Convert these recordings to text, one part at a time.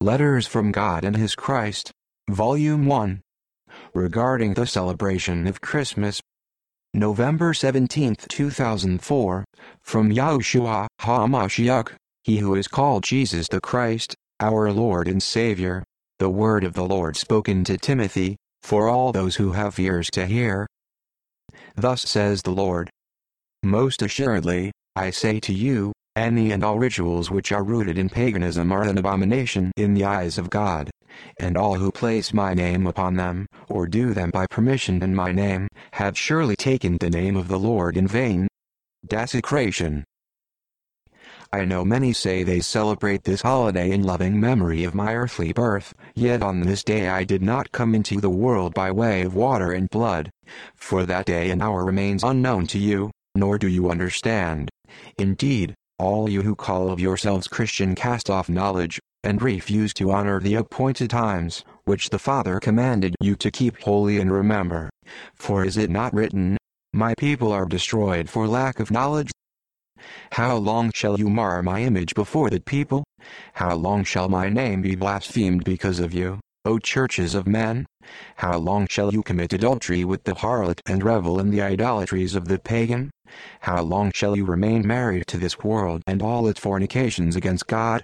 Letters from God and His Christ, Volume 1. Regarding the celebration of Christmas. November 17, 2004, from Yahushua HaMashiach, He who is called Jesus the Christ, our Lord and Savior, the word of the Lord spoken to Timothy, for all those who have ears to hear. Thus says the Lord. Most assuredly, I say to you, any and all rituals which are rooted in paganism are an abomination in the eyes of God, and all who place my name upon them, or do them by permission in my name, have surely taken the name of the Lord in vain. Desecration. I know many say they celebrate this holiday in loving memory of my earthly birth, yet on this day I did not come into the world by way of water and blood, for that day and hour remains unknown to you, nor do you understand. Indeed, all you who call of yourselves Christian cast off knowledge, and refuse to honor the appointed times, which the Father commanded you to keep holy and remember. For is it not written, my people are destroyed for lack of knowledge? How long shall you mar my image before the people? How long shall my name be blasphemed because of you, O churches of men? How long shall you commit adultery with the harlot and revel in the idolatries of the pagan? How long shall you remain married to this world and all its fornications against God?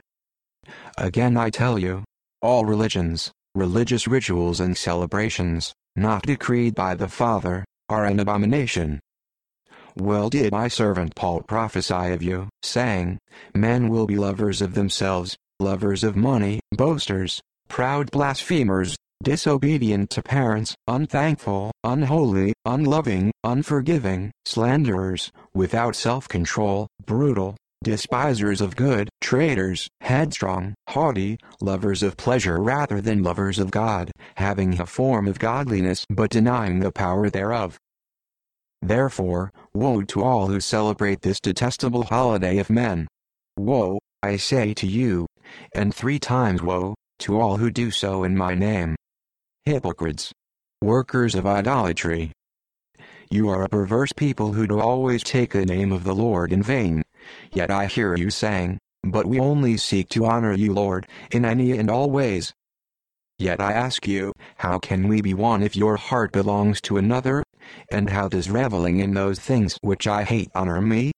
Again I tell you, all religions, religious rituals and celebrations, not decreed by the Father, are an abomination. Well did my servant Paul prophesy of you, saying, men will be lovers of themselves, lovers of money, boasters, proud blasphemers, disobedient to parents, unthankful, unholy, unloving, unforgiving, slanderers, without self-control, brutal, despisers of good, traitors, headstrong, haughty, lovers of pleasure rather than lovers of God, having a form of godliness but denying the power thereof. Therefore, woe to all who celebrate this detestable holiday of men. Woe, I say to you, and 3 times woe, to all who do so in my name. Hypocrites! Workers of idolatry! You are a perverse people who do always take the name of the Lord in vain. Yet I hear you saying, but we only seek to honor you, Lord, in any and all ways. Yet I ask you, how can we be one if your heart belongs to another? And how does reveling in those things which I hate honor me?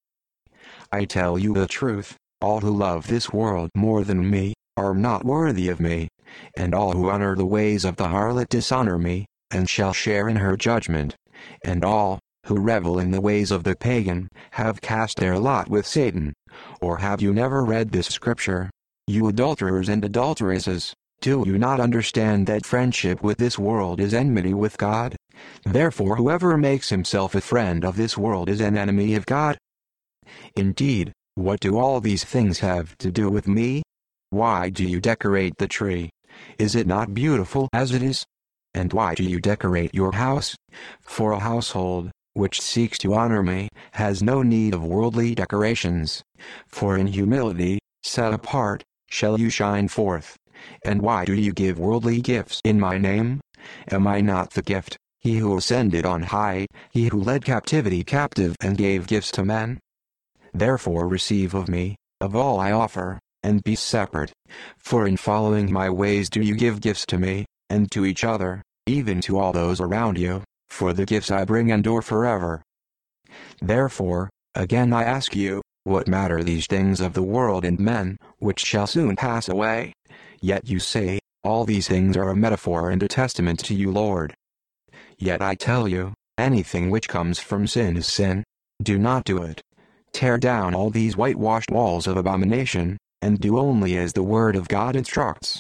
I tell you the truth, all who love this world more than me, are not worthy of me, and all who honor the ways of the harlot dishonor me, and shall share in her judgment, and all who revel in the ways of the pagan, have cast their lot with Satan. Or have you never read this scripture? You adulterers and adulteresses, do you not understand that friendship with this world is enmity with God? Therefore whoever makes himself a friend of this world is an enemy of God. Indeed, what do all these things have to do with me? Why do you decorate the tree? Is it not beautiful as it is? And why do you decorate your house? For a household, which seeks to honor me, has no need of worldly decorations. For in humility, set apart, shall you shine forth. And why do you give worldly gifts in my name? Am I not the gift, he who ascended on high, he who led captivity captive and gave gifts to men? Therefore receive of me, of all I offer, and be separate. For in following my ways do you give gifts to me, and to each other, even to all those around you, for the gifts I bring endure forever. Therefore, again I ask you, what matter these things of the world and men, which shall soon pass away? Yet you say, all these things are a metaphor and a testament to you, Lord. Yet I tell you, anything which comes from sin is sin. Do not do it. Tear down all these whitewashed walls of abomination, and do only as the word of God instructs.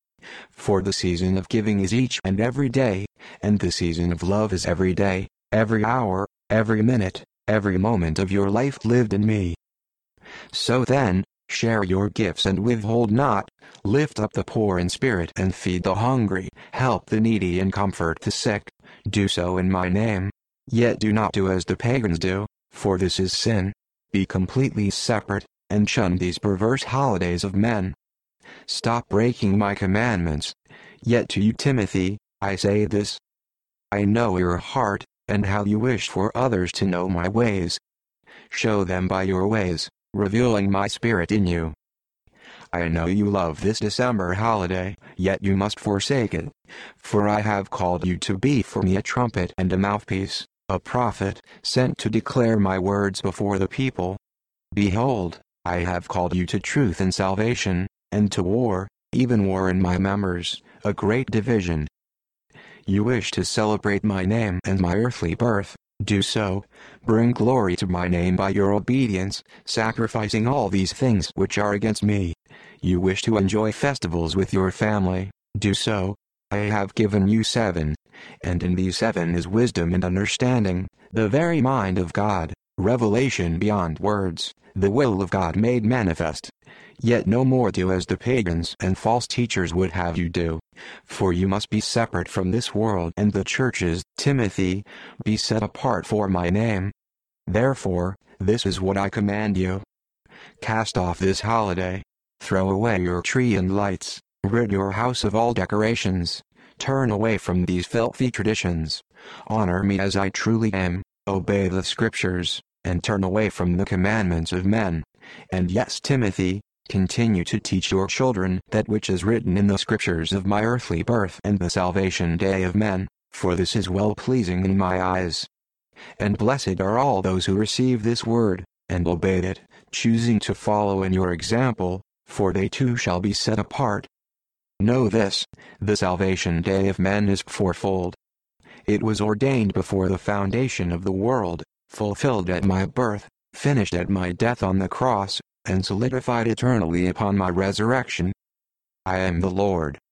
For the season of giving is each and every day, and the season of love is every day, every hour, every minute, every moment of your life lived in me. So then, share your gifts and withhold not, lift up the poor in spirit and feed the hungry, help the needy and comfort the sick, do so in my name. Yet do not do as the pagans do, for this is sin. Be completely separate, and shun these perverse holidays of men. Stop breaking my commandments. Yet to you, Timothy, I say this. I know your heart, and how you wish for others to know my ways. Show them by your ways, revealing my spirit in you. I know you love this December holiday, yet you must forsake it. For I have called you to be for me a trumpet and a mouthpiece, a prophet, sent to declare my words before the people. Behold, I have called you to truth and salvation, and to war, even war in my members, a great division. You wish to celebrate my name and my earthly birth, do so, bring glory to my name by your obedience, sacrificing all these things which are against me. You wish to enjoy festivals with your family, do so. I have given you 7, and in these 7 is wisdom and understanding, the very mind of God, revelation beyond words, the will of God made manifest. Yet no more do as the pagans and false teachers would have you do. For you must be separate from this world and the churches, Timothy, be set apart for my name. Therefore, this is what I command you. Cast off this holiday. Throw away your tree and lights. Rid your house of all decorations. Turn away from these filthy traditions. Honor me as I truly am. Obey the scriptures, and turn away from the commandments of men. And yes, Timothy, continue to teach your children that which is written in the scriptures of my earthly birth and the salvation day of men, for this is well-pleasing in my eyes. And blessed are all those who receive this word, and obey it, choosing to follow in your example, for they too shall be set apart. Know this, the salvation day of men is fourfold. It was ordained before the foundation of the world, fulfilled at my birth, finished at my death on the cross, and solidified eternally upon my resurrection. I am the Lord.